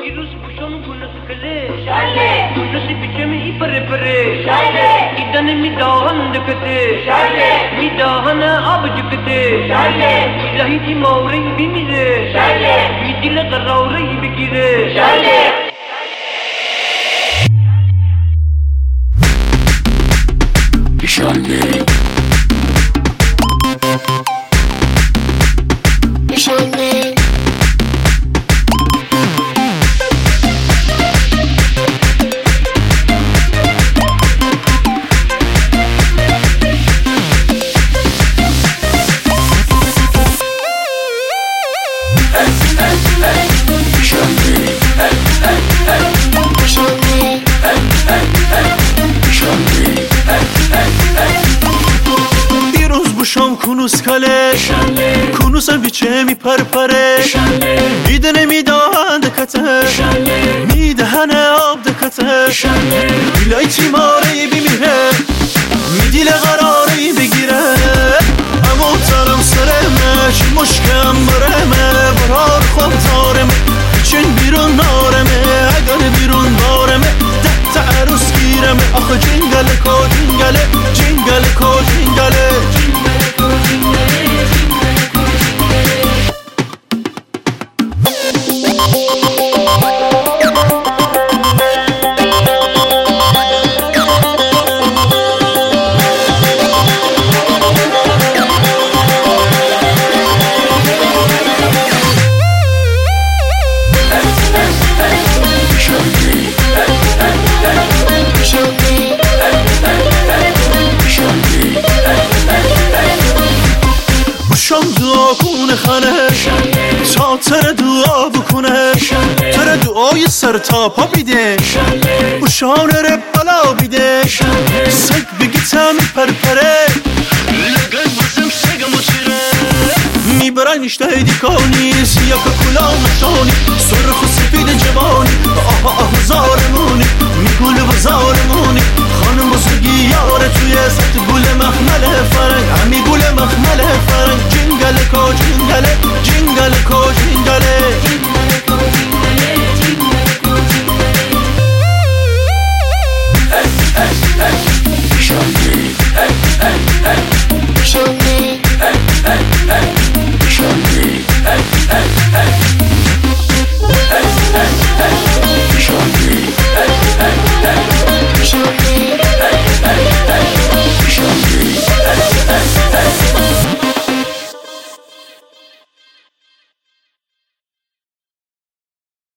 دیروز بوشم گونس کله شله گونسی بیچمی پره پره شله ایدن میداهن دکته شله میداهن آب جکته شله الهی تی موری بیمیره شله میدیل قراوری بگیره شله شله شله کنوس کله کنوسم بیچه می پرپره میده نمیدهن دکته میدهن آب دکته بیلای تیماری بیمیره میدیل قراری بگیره اما ترم سرمه چی مشکم برمه برار خوب تارمه چین بیرون نارمه اگر بیرون بارمه ده عروس گیرمه آخه جنگل کو جنگله جنگل کو جنگله دعا کنه خانه تا تر دعا بکنه تر دعای سر تا پا بیده بوشان ره بلا بیده سگ بگی تمی پرپره لگن بزم سگ مچیره میبرن اشته دیکانی سیاه کلا نشانی سرخ و سفید جوانی آه زارمونی میگل بزارمونی خانم بزرگی یاره توی سطح گل مخمل فرنگ همی گل مخمل فرنگ جنگل کو جنگل جنگل